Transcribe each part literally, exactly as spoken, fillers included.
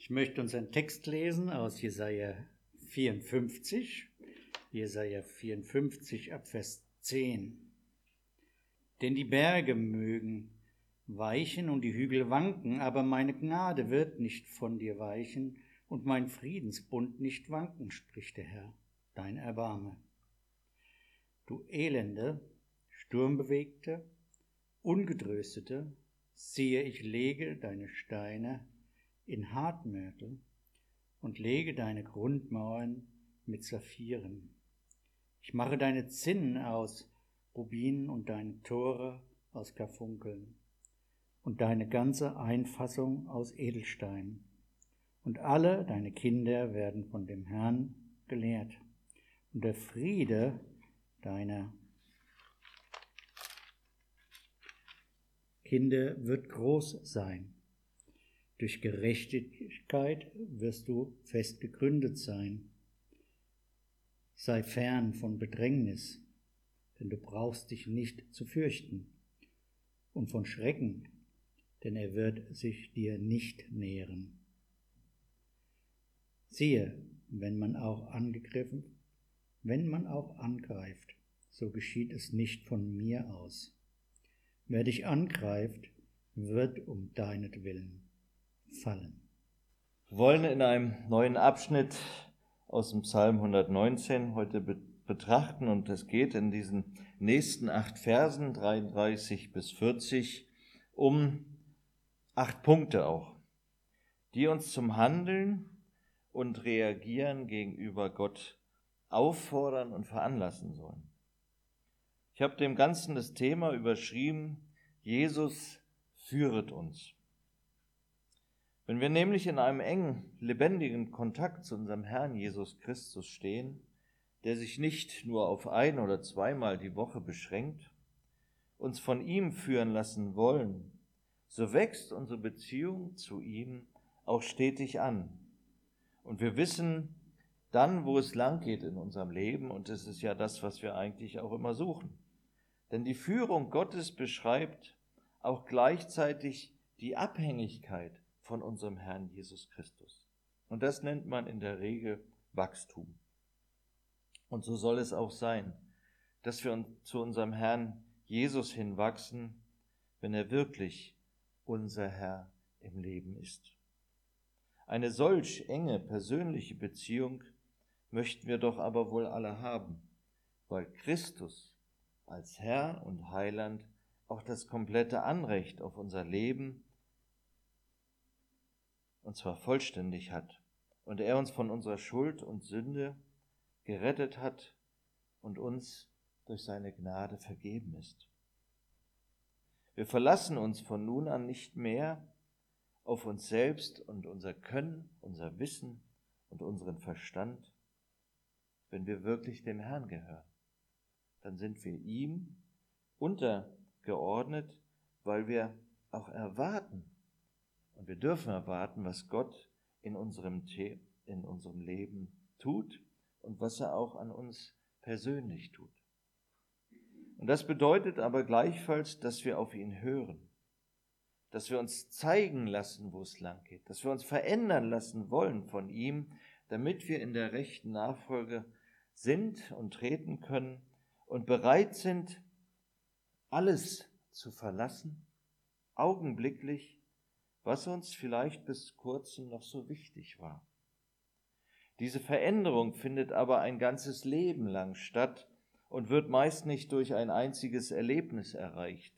Ich möchte uns einen Text lesen aus Jesaja vierundfünfzig, Jesaja vierundfünfzig ab Vers zehn. Denn die Berge mögen weichen und die Hügel wanken, aber meine Gnade wird nicht von dir weichen und mein Friedensbund nicht wanken, spricht der Herr, dein Erbarme. Du elende, sturmbewegte, ungetröstete, siehe, ich lege deine Steine in Hartmörtel und lege deine Grundmauern mit Saphiren. Ich mache deine Zinnen aus Rubinen und deine Tore aus Karfunkeln und deine ganze Einfassung aus Edelstein. Und alle deine Kinder werden von dem Herrn gelehrt. Und der Friede deiner Kinder wird groß sein. Durch Gerechtigkeit wirst du fest gegründet sein. Sei fern von Bedrängnis, denn du brauchst dich nicht zu fürchten, und von Schrecken, denn er wird sich dir nicht nähren. Siehe, wenn man auch angegriffen, wenn man auch angreift, so geschieht es nicht von mir aus. Wer dich angreift, wird um deinetwillen fallen. Wir wollen in einem neuen Abschnitt aus dem Psalm hundertneunzehn heute be- betrachten und es geht in diesen nächsten acht Versen, dreiunddreißig bis vierzig, um acht Punkte auch, die uns zum Handeln und Reagieren gegenüber Gott auffordern und veranlassen sollen. Ich habe dem Ganzen das Thema überschrieben: Jesus führet uns. Wenn wir nämlich in einem engen, lebendigen Kontakt zu unserem Herrn Jesus Christus stehen, der sich nicht nur auf ein- oder zweimal die Woche beschränkt, uns von ihm führen lassen wollen, so wächst unsere Beziehung zu ihm auch stetig an. Und wir wissen dann, wo es lang geht in unserem Leben, und es ist ja das, was wir eigentlich auch immer suchen. Denn die Führung Gottes beschreibt auch gleichzeitig die Abhängigkeit von unserem Herrn Jesus Christus. Und das nennt man in der Regel Wachstum. Und so soll es auch sein, dass wir zu unserem Herrn Jesus hinwachsen, wenn er wirklich unser Herr im Leben ist. Eine solch enge persönliche Beziehung möchten wir doch aber wohl alle haben, weil Christus als Herr und Heiland auch das komplette Anrecht auf unser Leben, und zwar vollständig hat, und er uns von unserer Schuld und Sünde gerettet hat und uns durch seine Gnade vergeben ist. Wir verlassen uns von nun an nicht mehr auf uns selbst und unser Können, unser Wissen und unseren Verstand. Wenn wir wirklich dem Herrn gehören, dann sind wir ihm untergeordnet, weil wir auch erwarten, und wir dürfen erwarten, was Gott in unserem, The- in unserem Leben tut und was er auch an uns persönlich tut. Und das bedeutet aber gleichfalls, dass wir auf ihn hören, dass wir uns zeigen lassen, wo es lang geht, dass wir uns verändern lassen wollen von ihm, damit wir in der rechten Nachfolge sind und treten können und bereit sind, alles zu verlassen, augenblicklich, was uns vielleicht bis kurzem noch so wichtig war. Diese Veränderung findet aber ein ganzes Leben lang statt und wird meist nicht durch ein einziges Erlebnis erreicht.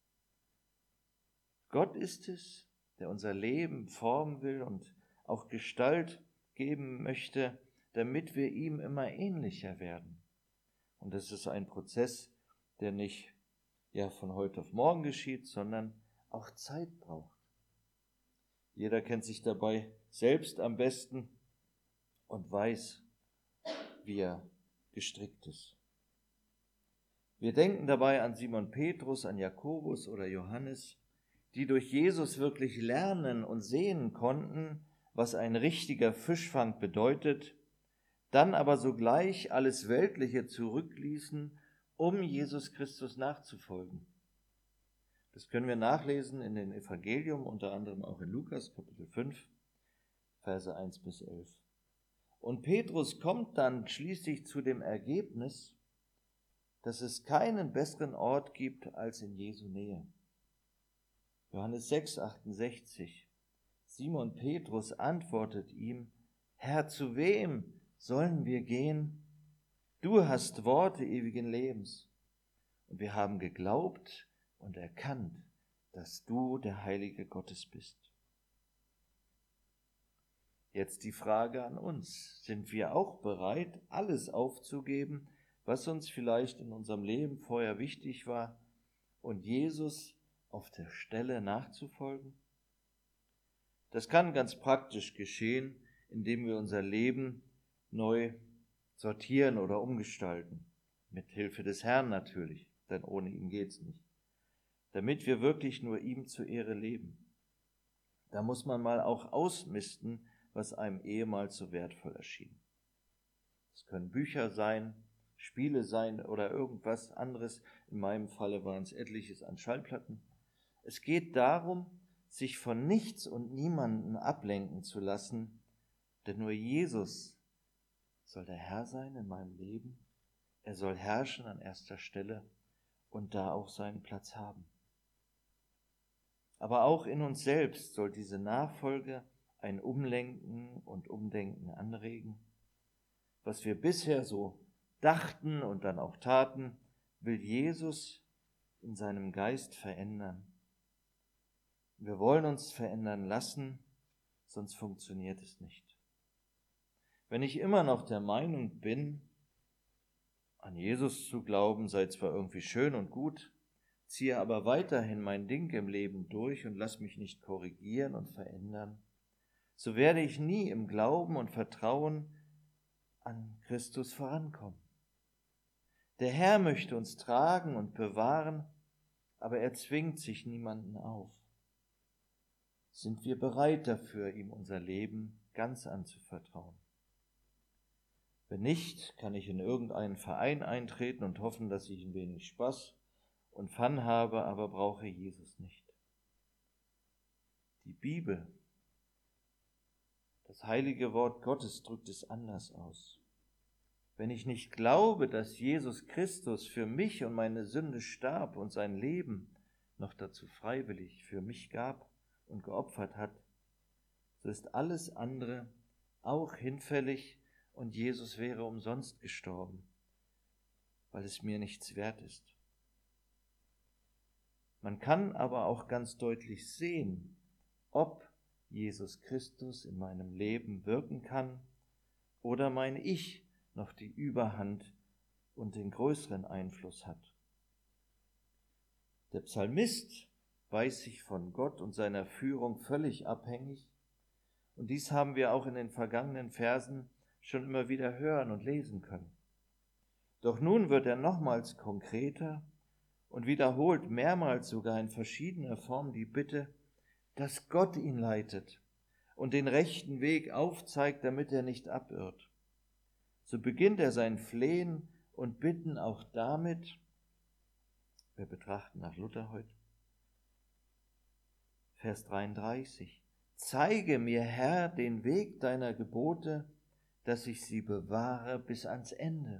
Gott ist es, der unser Leben formen will und auch Gestalt geben möchte, damit wir ihm immer ähnlicher werden. Und das ist ein Prozess, der nicht ja von heute auf morgen geschieht, sondern auch Zeit braucht. Jeder kennt sich dabei selbst am besten und weiß, wie er gestrickt ist. Wir denken dabei an Simon Petrus, an Jakobus oder Johannes, die durch Jesus wirklich lernen und sehen konnten, was ein richtiger Fischfang bedeutet, dann aber sogleich alles Weltliche zurückließen, um Jesus Christus nachzufolgen. Das können wir nachlesen in den Evangelium, unter anderem auch in Lukas Kapitel fünf, Verse eins bis elf. Und Petrus kommt dann schließlich zu dem Ergebnis, dass es keinen besseren Ort gibt als in Jesu Nähe. Johannes sechs, achtundsechzig. Simon Petrus antwortet ihm: Herr, zu wem sollen wir gehen? Du hast Worte ewigen Lebens. Und wir haben geglaubt und erkannt, dass du der Heilige Gottes bist. Jetzt die Frage an uns: Sind wir auch bereit, alles aufzugeben, was uns vielleicht in unserem Leben vorher wichtig war, und Jesus auf der Stelle nachzufolgen? Das kann ganz praktisch geschehen, indem wir unser Leben neu sortieren oder umgestalten. Mit Hilfe des Herrn natürlich, denn ohne ihn geht's nicht. Damit wir wirklich nur ihm zur Ehre leben. Da muss man mal auch ausmisten, was einem ehemals so wertvoll erschien. Es können Bücher sein, Spiele sein oder irgendwas anderes. In meinem Falle waren es etliches an Schallplatten. Es geht darum, sich von nichts und niemanden ablenken zu lassen, denn nur Jesus soll der Herr sein in meinem Leben. Er soll herrschen an erster Stelle und da auch seinen Platz haben. Aber auch in uns selbst soll diese Nachfolge ein Umlenken und Umdenken anregen. Was wir bisher so dachten und dann auch taten, will Jesus in seinem Geist verändern. Wir wollen uns verändern lassen, sonst funktioniert es nicht. Wenn ich immer noch der Meinung bin, an Jesus zu glauben sei zwar irgendwie schön und gut, ziehe aber weiterhin mein Ding im Leben durch und lass mich nicht korrigieren und verändern, so werde ich nie im Glauben und Vertrauen an Christus vorankommen. Der Herr möchte uns tragen und bewahren, aber er zwingt sich niemanden auf. Sind wir bereit dafür, ihm unser Leben ganz anzuvertrauen? Wenn nicht, kann ich in irgendeinen Verein eintreten und hoffen, dass ich ein wenig Spaß und Fun habe, aber brauche Jesus nicht. Die Bibel, das heilige Wort Gottes, drückt es anders aus. Wenn ich nicht glaube, dass Jesus Christus für mich und meine Sünde starb und sein Leben noch dazu freiwillig für mich gab und geopfert hat, so ist alles andere auch hinfällig und Jesus wäre umsonst gestorben, weil es mir nichts wert ist. Man kann aber auch ganz deutlich sehen, ob Jesus Christus in meinem Leben wirken kann oder mein Ich noch die Überhand und den größeren Einfluss hat. Der Psalmist weiß sich von Gott und seiner Führung völlig abhängig, und dies haben wir auch in den vergangenen Versen schon immer wieder hören und lesen können. Doch nun wird er nochmals konkreter und wiederholt mehrmals sogar in verschiedener Form die Bitte, dass Gott ihn leitet und den rechten Weg aufzeigt, damit er nicht abirrt. So beginnt er sein Flehen und Bitten auch damit, wir betrachten nach Luther heute, Vers dreiunddreißig, zeige mir, Herr, den Weg deiner Gebote, dass ich sie bewahre bis ans Ende.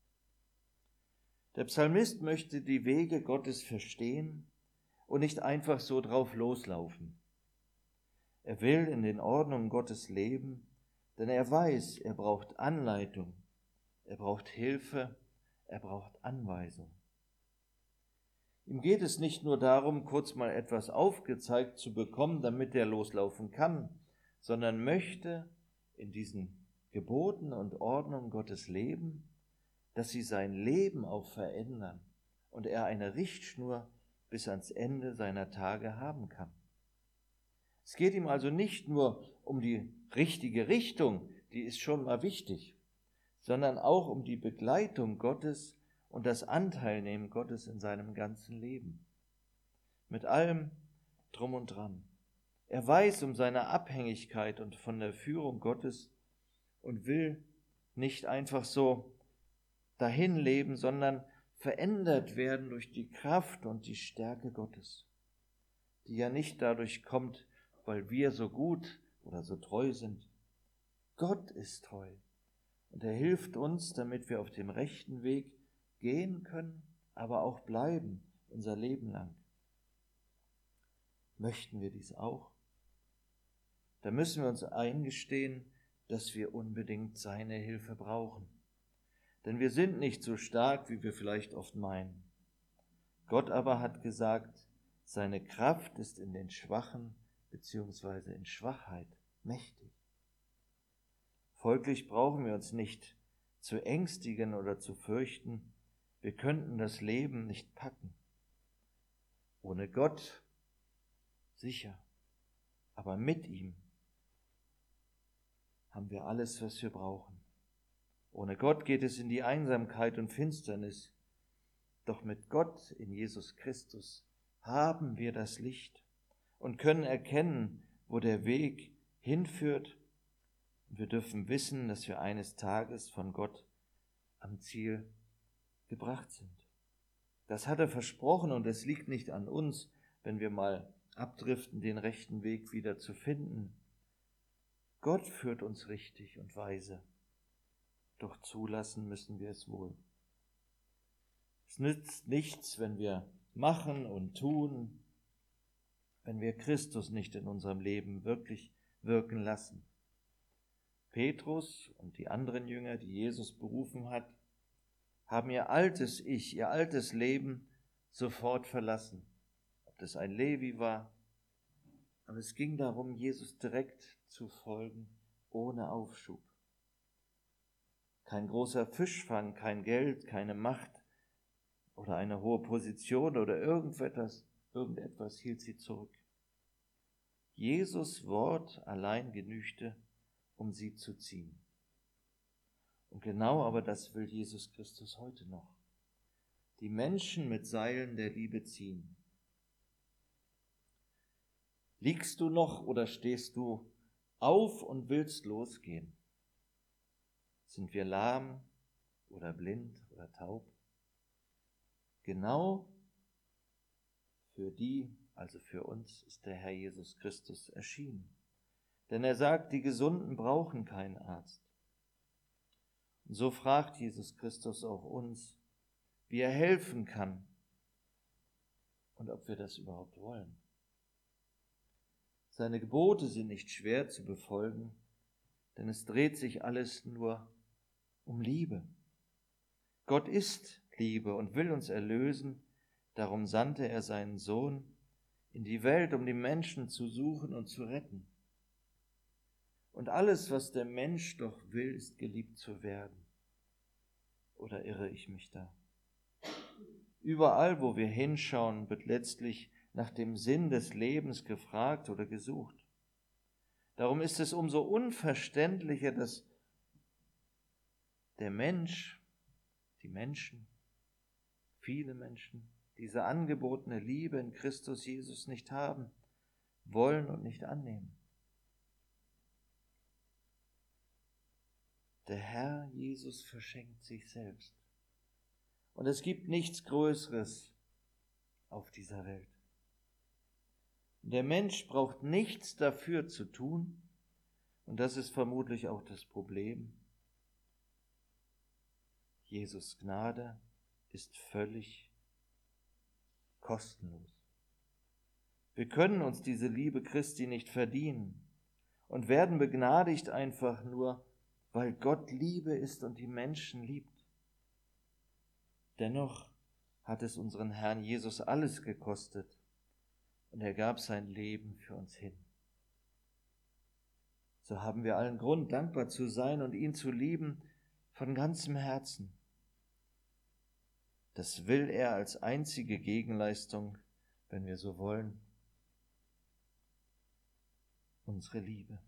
Der Psalmist möchte die Wege Gottes verstehen und nicht einfach so drauf loslaufen. Er will in den Ordnungen Gottes leben, denn er weiß, er braucht Anleitung, er braucht Hilfe, er braucht Anweisung. Ihm geht es nicht nur darum, kurz mal etwas aufgezeigt zu bekommen, damit er loslaufen kann, sondern möchte in diesen Geboten und Ordnungen Gottes leben, dass sie sein Leben auch verändern und er eine Richtschnur bis ans Ende seiner Tage haben kann. Es geht ihm also nicht nur um die richtige Richtung, die ist schon mal wichtig, sondern auch um die Begleitung Gottes und das Anteilnehmen Gottes in seinem ganzen Leben. Mit allem drum und dran. Er weiß um seine Abhängigkeit und von der Führung Gottes und will nicht einfach so dahin leben, sondern verändert werden durch die Kraft und die Stärke Gottes, die ja nicht dadurch kommt, weil wir so gut oder so treu sind. Gott ist treu und er hilft uns, damit wir auf dem rechten Weg gehen können, aber auch bleiben unser Leben lang. Möchten wir dies auch? Da müssen wir uns eingestehen, dass wir unbedingt seine Hilfe brauchen. Denn wir sind nicht so stark, wie wir vielleicht oft meinen. Gott aber hat gesagt, seine Kraft ist in den Schwachen bzw. in Schwachheit mächtig. Folglich brauchen wir uns nicht zu ängstigen oder zu fürchten. Wir könnten das Leben nicht packen. Ohne Gott sicher, aber mit ihm haben wir alles, was wir brauchen. Ohne Gott geht es in die Einsamkeit und Finsternis. Doch mit Gott in Jesus Christus haben wir das Licht und können erkennen, wo der Weg hinführt. Und wir dürfen wissen, dass wir eines Tages von Gott am Ziel gebracht sind. Das hat er versprochen und es liegt nicht an uns, wenn wir mal abdriften, den rechten Weg wieder zu finden. Gott führt uns richtig und weise, doch zulassen müssen wir es wohl. Es nützt nichts, wenn wir machen und tun, wenn wir Christus nicht in unserem Leben wirklich wirken lassen. Petrus und die anderen Jünger, die Jesus berufen hat, haben ihr altes Ich, ihr altes Leben sofort verlassen. Ob das ein Levi war, aber es ging darum, Jesus direkt zu folgen, ohne Aufschub. Kein großer Fischfang, kein Geld, keine Macht oder eine hohe Position oder irgendetwas, irgendetwas hielt sie zurück. Jesus' Wort allein genügte, um sie zu ziehen. Und genau aber das will Jesus Christus heute noch. Die Menschen mit Seilen der Liebe ziehen. Liegst du noch oder stehst du auf und willst losgehen? Sind wir lahm oder blind oder taub? Genau für die, also für uns, ist der Herr Jesus Christus erschienen. Denn er sagt, die Gesunden brauchen keinen Arzt. Und so fragt Jesus Christus auch uns, wie er helfen kann und ob wir das überhaupt wollen. Seine Gebote sind nicht schwer zu befolgen, denn es dreht sich alles nur um Liebe. Gott ist Liebe und will uns erlösen, darum sandte er seinen Sohn in die Welt, um die Menschen zu suchen und zu retten. Und alles, was der Mensch doch will, ist geliebt zu werden. Oder irre ich mich da? Überall, wo wir hinschauen, wird letztlich nach dem Sinn des Lebens gefragt oder gesucht. Darum ist es umso unverständlicher, dass der Mensch, die Menschen, viele Menschen, diese angebotene Liebe in Christus Jesus nicht haben, wollen und nicht annehmen. Der Herr Jesus verschenkt sich selbst. Und es gibt nichts Größeres auf dieser Welt. Der Mensch braucht nichts dafür zu tun, und das ist vermutlich auch das Problem. Jesus' Gnade ist völlig kostenlos. Wir können uns diese Liebe Christi nicht verdienen und werden begnadigt einfach nur, weil Gott Liebe ist und die Menschen liebt. Dennoch hat es unseren Herrn Jesus alles gekostet und er gab sein Leben für uns hin. So haben wir allen Grund, dankbar zu sein und ihn zu lieben von ganzem Herzen. Das will er als einzige Gegenleistung, wenn wir so wollen, unsere Liebe.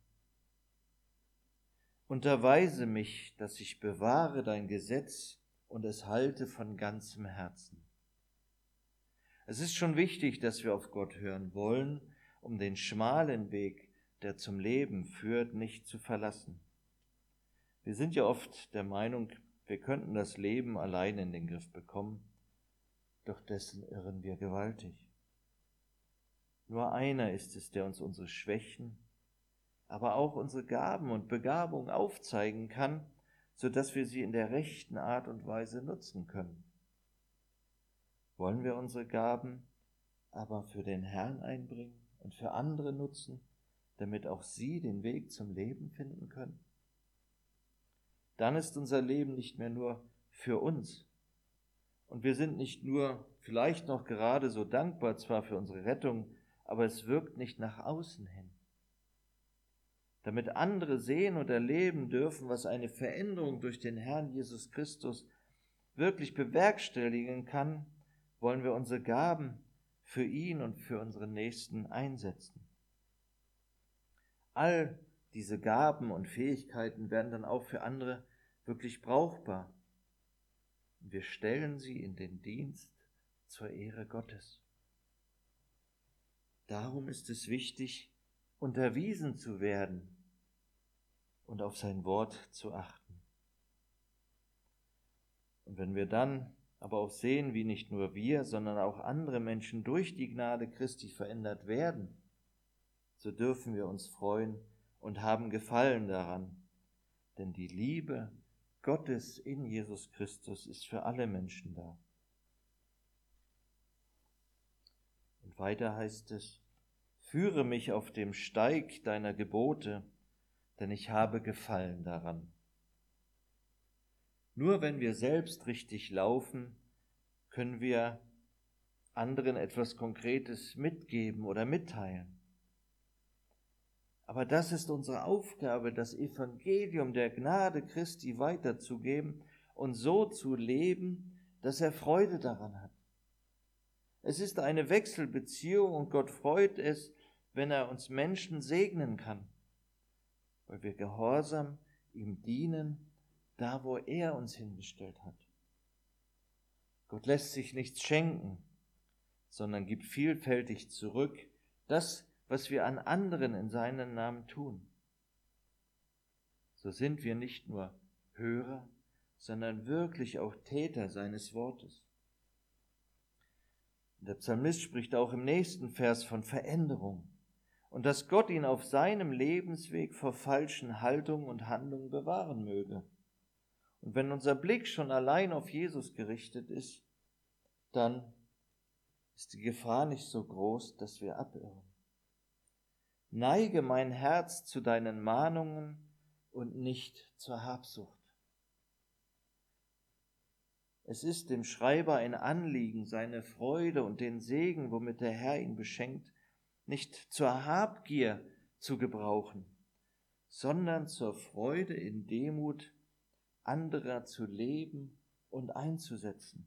Unterweise mich, dass ich bewahre dein Gesetz und es halte von ganzem Herzen. Es ist schon wichtig, dass wir auf Gott hören wollen, um den schmalen Weg, der zum Leben führt, nicht zu verlassen. Wir sind ja oft der Meinung, wir könnten das Leben allein in den Griff bekommen, doch dessen irren wir gewaltig. Nur einer ist es, der uns unsere Schwächen, aber auch unsere Gaben und Begabungen aufzeigen kann, sodass wir sie in der rechten Art und Weise nutzen können. Wollen wir unsere Gaben aber für den Herrn einbringen und für andere nutzen, damit auch sie den Weg zum Leben finden können? Dann ist unser Leben nicht mehr nur für uns. Und wir sind nicht nur vielleicht noch gerade so dankbar zwar für unsere Rettung, aber es wirkt nicht nach außen hin. Damit andere sehen und erleben dürfen, was eine Veränderung durch den Herrn Jesus Christus wirklich bewerkstelligen kann, wollen wir unsere Gaben für ihn und für unsere Nächsten einsetzen. All diese Gaben und Fähigkeiten werden dann auch für andere wirklich brauchbar. Und wir stellen sie in den Dienst zur Ehre Gottes. Darum ist es wichtig, unterwiesen zu werden und auf sein Wort zu achten. Und wenn wir dann aber auch sehen, wie nicht nur wir, sondern auch andere Menschen durch die Gnade Christi verändert werden, so dürfen wir uns freuen und haben Gefallen daran. Denn die Liebe Gottes in Jesus Christus ist für alle Menschen da. Und weiter heißt es: Führe mich auf dem Steig deiner Gebote, denn ich habe Gefallen daran. Nur wenn wir selbst richtig laufen, können wir anderen etwas Konkretes mitgeben oder mitteilen. Aber das ist unsere Aufgabe, das Evangelium der Gnade Christi weiterzugeben und so zu leben, dass er Freude daran hat. Es ist eine Wechselbeziehung und Gott freut es, wenn er uns Menschen segnen kann, weil wir gehorsam ihm dienen, da wo er uns hingestellt hat. Gott lässt sich nichts schenken, sondern gibt vielfältig zurück das, was wir an anderen in seinem Namen tun. So sind wir nicht nur Hörer, sondern wirklich auch Täter seines Wortes. Der Psalmist spricht auch im nächsten Vers von Veränderung und dass Gott ihn auf seinem Lebensweg vor falschen Haltungen und Handlungen bewahren möge. Und wenn unser Blick schon allein auf Jesus gerichtet ist, dann ist die Gefahr nicht so groß, dass wir abirren. Neige mein Herz zu deinen Mahnungen und nicht zur Habsucht. Es ist dem Schreiber ein Anliegen, seine Freude und den Segen, womit der Herr ihn beschenkt, nicht zur Habgier zu gebrauchen, sondern zur Freude in Demut anderer zu leben und einzusetzen.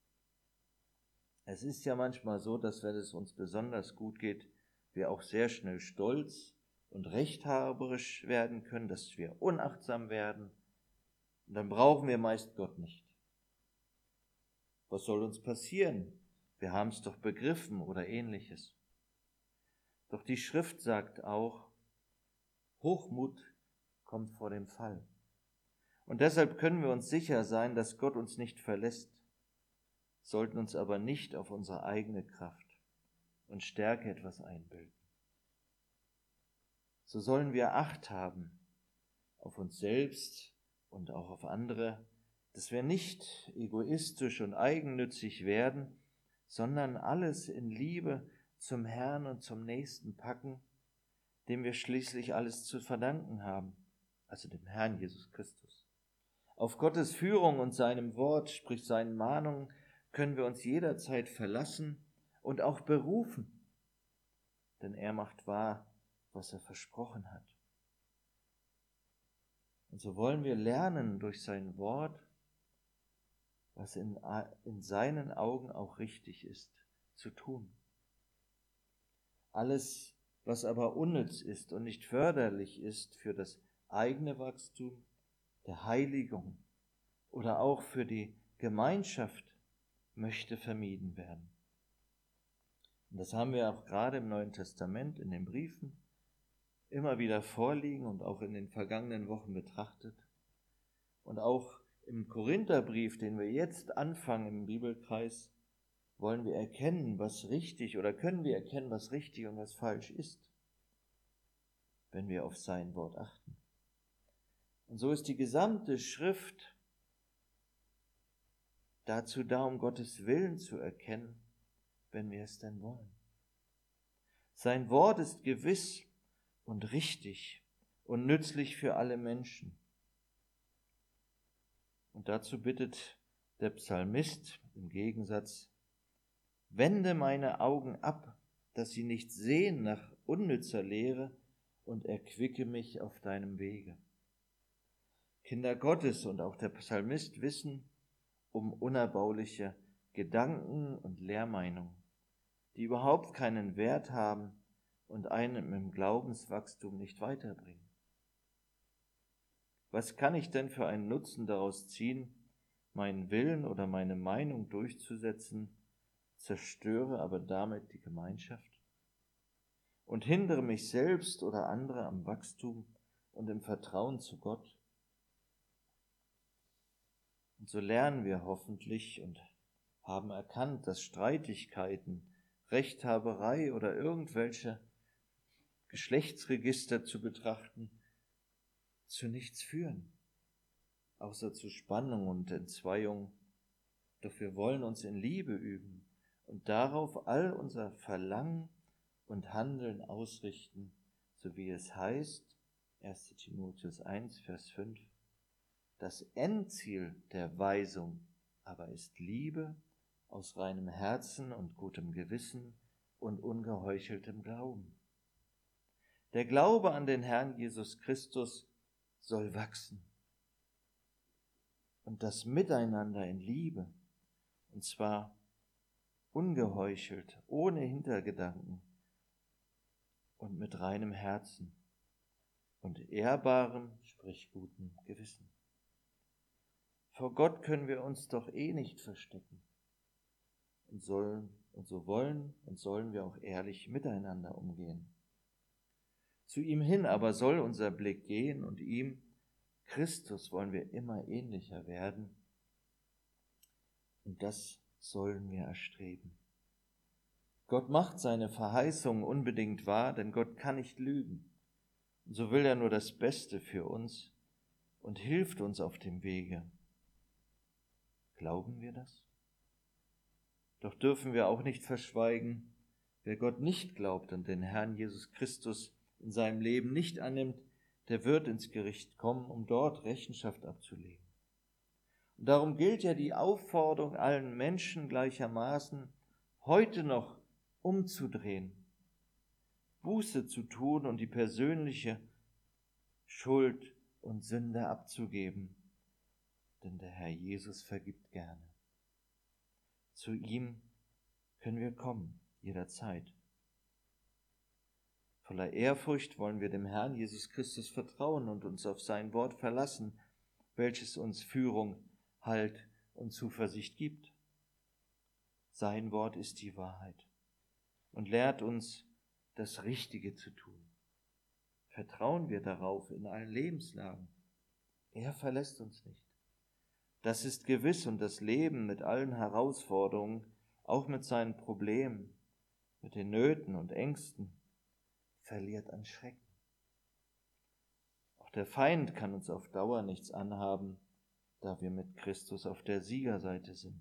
Es ist ja manchmal so, dass wenn es uns besonders gut geht, wir auch sehr schnell stolz und rechthaberisch werden können, dass wir unachtsam werden. Und dann brauchen wir meist Gott nicht. Was soll uns passieren? Wir haben es doch begriffen oder ähnliches. Doch die Schrift sagt auch, Hochmut kommt vor dem Fall. Und deshalb können wir uns sicher sein, dass Gott uns nicht verlässt, sollten uns aber nicht auf unsere eigene Kraft und Stärke etwas einbilden. So sollen wir Acht haben auf uns selbst und auch auf andere, dass wir nicht egoistisch und eigennützig werden, sondern alles in Liebe zum Herrn und zum Nächsten packen, dem wir schließlich alles zu verdanken haben, also dem Herrn Jesus Christus. Auf Gottes Führung und seinem Wort, sprich seinen Mahnungen, können wir uns jederzeit verlassen und auch berufen, denn er macht wahr, was er versprochen hat. Und so wollen wir lernen durch sein Wort, was in, in seinen Augen auch richtig ist, zu tun. Alles, was aber unnütz ist und nicht förderlich ist für das eigene Wachstum, der Heiligung oder auch für die Gemeinschaft, möchte vermieden werden. Und das haben wir auch gerade im Neuen Testament in den Briefen immer wieder vorliegen und auch in den vergangenen Wochen betrachtet. Und auch im Korintherbrief, den wir jetzt anfangen im Bibelkreis, wollen wir erkennen, was richtig oder können wir erkennen, was richtig und was falsch ist. wenn wir auf sein Wort achten. Und so ist die gesamte Schrift dazu da, um Gottes Willen zu erkennen, wenn wir es denn wollen. Sein Wort ist gewiss und richtig und nützlich für alle Menschen. Und dazu bittet der Psalmist im Gegensatz: Wende meine Augen ab, dass sie nicht sehen nach unnützer Lehre, und erquicke mich auf deinem Wege. Kinder Gottes und auch der Psalmist wissen um unerbauliche Gedanken und Lehrmeinungen, die überhaupt keinen Wert haben und einen im Glaubenswachstum nicht weiterbringen. Was kann ich denn für einen Nutzen daraus ziehen, meinen Willen oder meine Meinung durchzusetzen, zerstöre aber damit die Gemeinschaft und hindere mich selbst oder andere am Wachstum und im Vertrauen zu Gott? Und so lernen wir hoffentlich und haben erkannt, dass Streitigkeiten, Rechthaberei oder irgendwelche Geschlechtsregister zu betrachten, zu nichts führen, außer zu Spannung und Entzweiung. Doch wir wollen uns in Liebe üben und darauf all unser Verlangen und Handeln ausrichten, so wie es heißt, erster Timotheus eins, Vers fünf, das Endziel der Weisung aber ist Liebe aus reinem Herzen und gutem Gewissen und ungeheucheltem Glauben. Der Glaube an den Herrn Jesus Christus soll wachsen und das Miteinander in Liebe, und zwar ungeheuchelt, ohne Hintergedanken und mit reinem Herzen und ehrbarem, sprich gutem Gewissen. Vor Gott können wir uns doch eh nicht verstecken und sollen und so wollen und sollen wir auch ehrlich miteinander umgehen. Zu ihm hin aber soll unser Blick gehen und ihm, Christus, wollen wir immer ähnlicher werden, und das sollen wir erstreben. Gott macht seine Verheißungen unbedingt wahr, denn Gott kann nicht lügen. Und so will er nur das Beste für uns und hilft uns auf dem Wege. Glauben wir das? Doch dürfen wir auch nicht verschweigen, wer Gott nicht glaubt und den Herrn Jesus Christus in seinem Leben nicht annimmt, der wird ins Gericht kommen, um dort Rechenschaft abzulegen. Und darum gilt ja die Aufforderung allen Menschen gleichermaßen, heute noch umzudrehen, Buße zu tun und die persönliche Schuld und Sünde abzugeben, denn der Herr Jesus vergibt gerne. Zu ihm können wir kommen, jederzeit. Voller Ehrfurcht wollen wir dem Herrn Jesus Christus vertrauen und uns auf sein Wort verlassen, welches uns Führung, Halt und Zuversicht gibt. Sein Wort ist die Wahrheit und lehrt uns, das Richtige zu tun. Vertrauen wir darauf in allen Lebenslagen. Er verlässt uns nicht. Das ist gewiss, und das Leben mit allen Herausforderungen, auch mit seinen Problemen, mit den Nöten und Ängsten, verliert an Schrecken. Auch der Feind kann uns auf Dauer nichts anhaben, da wir mit Christus auf der Siegerseite sind.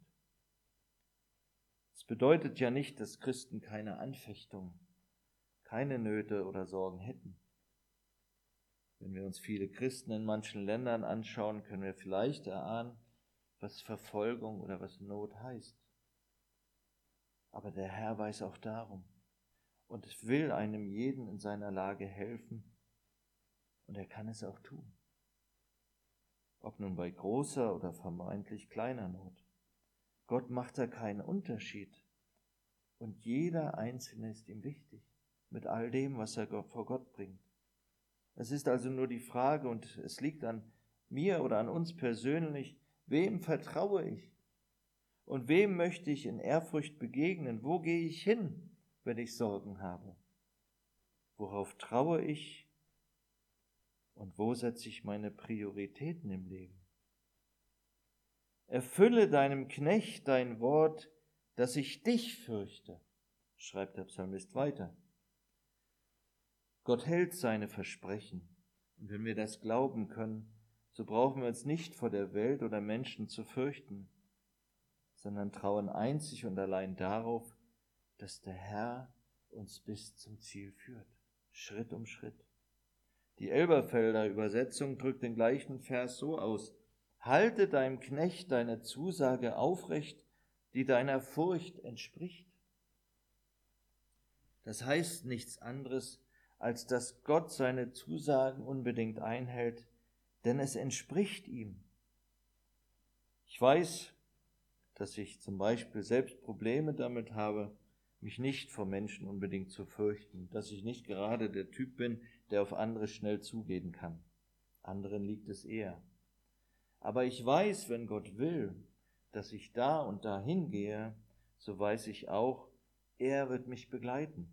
Es bedeutet ja nicht, dass Christen keine Anfechtungen, keine Nöte oder Sorgen hätten. Wenn wir uns viele Christen in manchen Ländern anschauen, können wir vielleicht erahnen, was Verfolgung oder was Not heißt. Aber der Herr weiß auch darum und will einem jeden in seiner Lage helfen, und er kann es auch tun. Ob nun bei großer oder vermeintlich kleiner Not. Gott macht da keinen Unterschied und jeder Einzelne ist ihm wichtig, mit all dem, was er vor Gott bringt. Es ist also nur die Frage, und es liegt an mir oder an uns persönlich, wem vertraue ich? Und wem möchte ich in Ehrfurcht begegnen? Wo gehe ich hin, wenn ich Sorgen habe? Worauf traue ich? Und wo setze ich meine Prioritäten im Leben? Erfülle deinem Knecht dein Wort, dass ich dich fürchte, schreibt der Psalmist weiter. Gott hält seine Versprechen. Und wenn wir das glauben können, so brauchen wir uns nicht vor der Welt oder Menschen zu fürchten, sondern trauen einzig und allein darauf, dass der Herr uns bis zum Ziel führt, Schritt um Schritt. Die Elberfelder Übersetzung drückt den gleichen Vers so aus: Halte deinem Knecht deine Zusage aufrecht, die deiner Furcht entspricht. Das heißt nichts anderes, als dass Gott seine Zusagen unbedingt einhält, denn es entspricht ihm. Ich weiß, dass ich zum Beispiel selbst Probleme damit habe, mich nicht vor Menschen unbedingt zu fürchten, dass ich nicht gerade der Typ bin, der auf andere schnell zugehen kann. Anderen liegt es eher. Aber ich weiß, wenn Gott will, dass ich da und da hingehe, so weiß ich auch, er wird mich begleiten.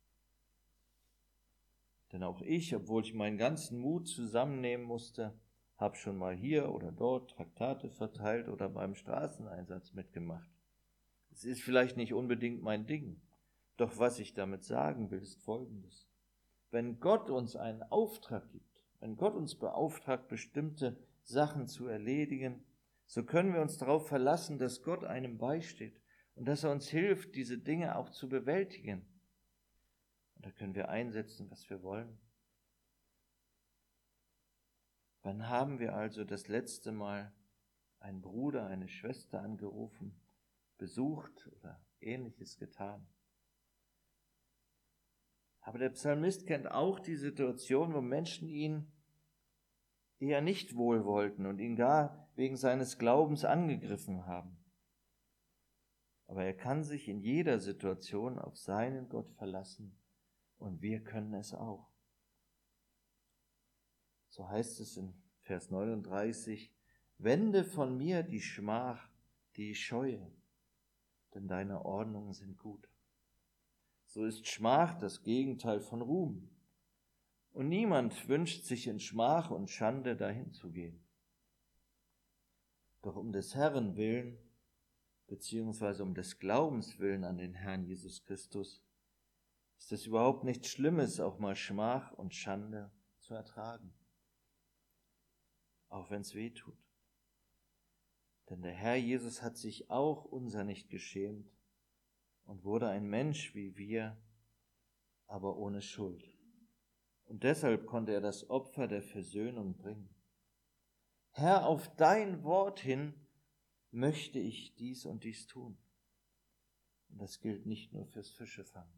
Denn auch ich, obwohl ich meinen ganzen Mut zusammennehmen musste, habe schon mal hier oder dort Traktate verteilt oder beim Straßeneinsatz mitgemacht. Es ist vielleicht nicht unbedingt mein Ding, doch was ich damit sagen will, ist Folgendes. Wenn Gott uns einen Auftrag gibt, wenn Gott uns beauftragt, bestimmte Sachen zu erledigen, so können wir uns darauf verlassen, dass Gott einem beisteht und dass er uns hilft, diese Dinge auch zu bewältigen. Und da können wir einsetzen, was wir wollen. Wann haben wir also das letzte Mal einen Bruder, eine Schwester angerufen, besucht oder Ähnliches getan? Aber der Psalmist kennt auch die Situation, wo Menschen ihn eher nicht wohlwollten und ihn gar wegen seines Glaubens angegriffen haben. Aber er kann sich in jeder Situation auf seinen Gott verlassen und wir können es auch. So heißt es in Vers neununddreißig, wende von mir die Schmach, die ich scheue, denn deine Ordnungen sind gut. So ist Schmach das Gegenteil von Ruhm. Und niemand wünscht sich in Schmach und Schande dahin zu gehen. Doch um des Herrn willen, beziehungsweise um des Glaubens willen an den Herrn Jesus Christus, ist es überhaupt nichts Schlimmes, auch mal Schmach und Schande zu ertragen. Auch wenn es weh tut. Denn der Herr Jesus hat sich auch unser nicht geschämt und wurde ein Mensch wie wir, aber ohne Schuld. Und deshalb konnte er das Opfer der Versöhnung bringen. Herr, auf dein Wort hin möchte ich dies und dies tun. Und das gilt nicht nur fürs Fischefangen.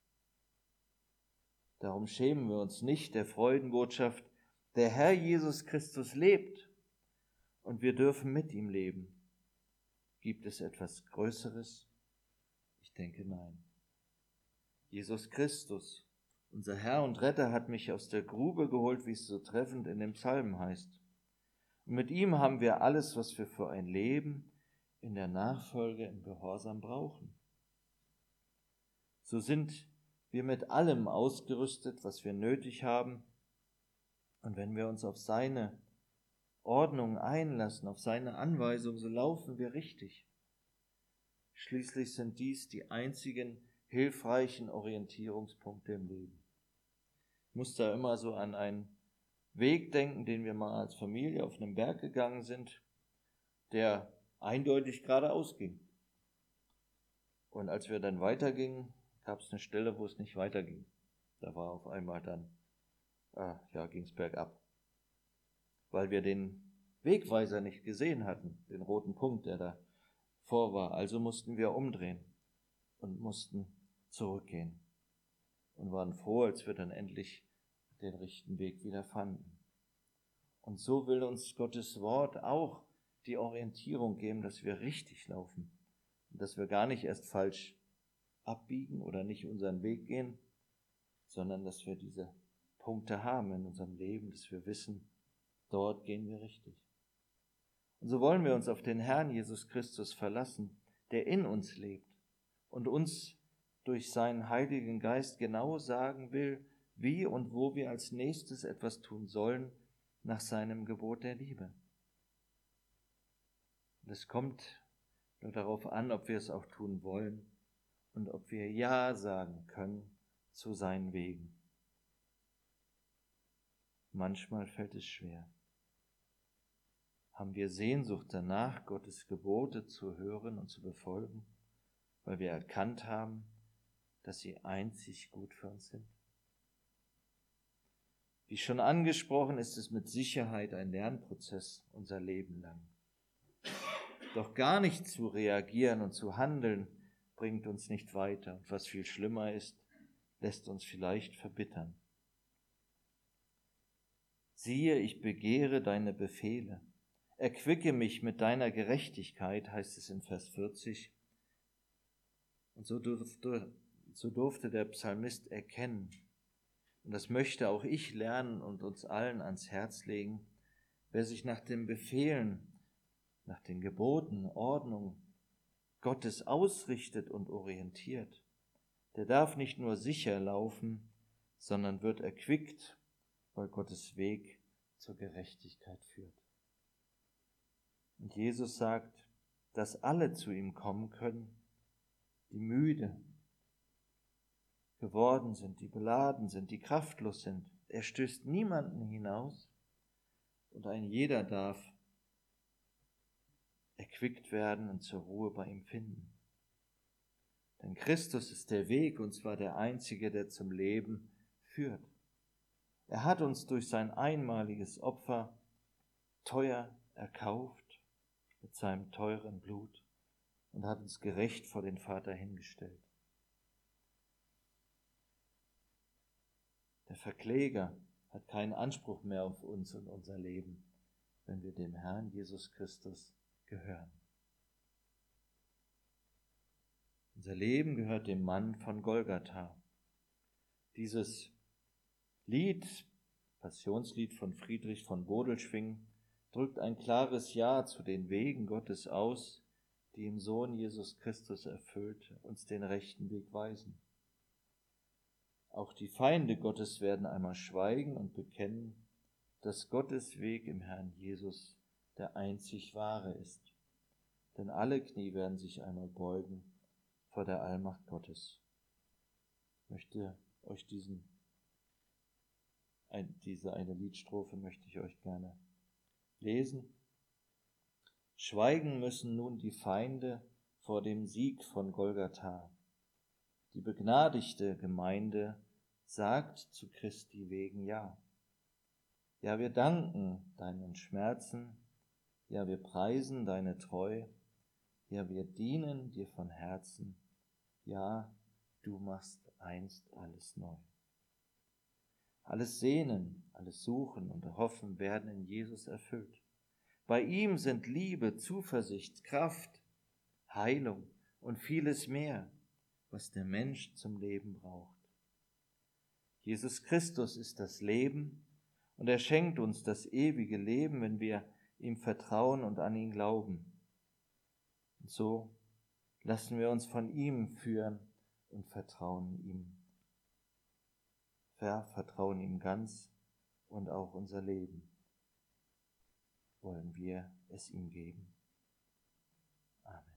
Darum schämen wir uns nicht der Freudenbotschaft, der Herr Jesus Christus lebt und wir dürfen mit ihm leben. Gibt es etwas Größeres? Ich denke, nein. Jesus Christus, unser Herr und Retter, hat mich aus der Grube geholt, wie es so treffend in dem Psalm heißt. Und mit ihm haben wir alles, was wir für ein Leben in der Nachfolge im Gehorsam brauchen. So sind wir mit allem ausgerüstet, was wir nötig haben. Und wenn wir uns auf seine Ordnung einlassen, auf seine Anweisung, so laufen wir richtig. Schließlich sind dies die einzigen hilfreichen Orientierungspunkte im Leben. Ich muss da immer so an einen Weg denken, den wir mal als Familie auf einem Berg gegangen sind, der eindeutig geradeaus ging. Und als wir dann weitergingen, gab es eine Stelle, wo es nicht weiterging. Da war auf einmal dann, ah, ja, ging es bergab. Weil wir den Wegweiser nicht gesehen hatten, den roten Punkt, der da vor war. Also mussten wir umdrehen und mussten zurückgehen und waren froh, als wir dann endlich den richtigen Weg wieder fanden. Und so will uns Gottes Wort auch die Orientierung geben, dass wir richtig laufen und dass wir gar nicht erst falsch abbiegen oder nicht unseren Weg gehen, sondern dass wir diese Punkte haben in unserem Leben, dass wir wissen, dort gehen wir richtig. Und so wollen wir uns auf den Herrn Jesus Christus verlassen, der in uns lebt und uns durch seinen Heiligen Geist genau sagen will, wie und wo wir als nächstes etwas tun sollen nach seinem Gebot der Liebe. Und es kommt nur darauf an, ob wir es auch tun wollen und ob wir Ja sagen können zu seinen Wegen. Manchmal fällt es schwer. Haben wir Sehnsucht danach, Gottes Gebote zu hören und zu befolgen, weil wir erkannt haben, dass sie einzig gut für uns sind? Wie schon angesprochen, ist es mit Sicherheit ein Lernprozess unser Leben lang. Doch gar nicht zu reagieren und zu handeln, bringt uns nicht weiter. Und was viel schlimmer ist, lässt uns vielleicht verbittern. Siehe, ich begehre deine Befehle. Erquicke mich mit deiner Gerechtigkeit, heißt es in Vers vierzig. Und so durfte, so durfte der Psalmist erkennen, und das möchte auch ich lernen und uns allen ans Herz legen, wer sich nach den Befehlen, nach den Geboten, Ordnung Gottes ausrichtet und orientiert, der darf nicht nur sicher laufen, sondern wird erquickt, weil Gottes Weg zur Gerechtigkeit führt. Und Jesus sagt, dass alle zu ihm kommen können, die müde geworden sind, die beladen sind, die kraftlos sind. Er stößt niemanden hinaus und ein jeder darf erquickt werden und zur Ruhe bei ihm finden. Denn Christus ist der Weg, und zwar der einzige, der zum Leben führt. Er hat uns durch sein einmaliges Opfer teuer erkauft mit seinem teuren Blut und hat uns gerecht vor den Vater hingestellt. Der Verkläger hat keinen Anspruch mehr auf uns und unser Leben, wenn wir dem Herrn Jesus Christus gehören. Unser Leben gehört dem Mann von Golgatha. Dieses Lied, Passionslied von Friedrich von Bodelschwingh, drückt ein klares Ja zu den Wegen Gottes aus, die im Sohn Jesus Christus erfüllt, uns den rechten Weg weisen. Auch die Feinde Gottes werden einmal schweigen und bekennen, dass Gottes Weg im Herrn Jesus der einzig wahre ist. Denn alle Knie werden sich einmal beugen vor der Allmacht Gottes. Ich möchte euch diesen, ein, diese eine Liedstrophe möchte ich euch gerne lesen. Schweigen müssen nun die Feinde vor dem Sieg von Golgatha. Die begnadigte Gemeinde sagt zu Christi wegen Ja. Ja, wir danken deinen Schmerzen, ja, wir preisen deine Treu, ja, wir dienen dir von Herzen, ja, du machst einst alles neu. Alles Sehnen, alles Suchen und Hoffen werden in Jesus erfüllt. Bei ihm sind Liebe, Zuversicht, Kraft, Heilung und vieles mehr, was der Mensch zum Leben braucht. Jesus Christus ist das Leben und er schenkt uns das ewige Leben, wenn wir ihm vertrauen und an ihn glauben. Und so lassen wir uns von ihm führen und vertrauen ihm. Wir vertrauen ihm ganz und auch unser Leben wollen wir es ihm geben. Amen.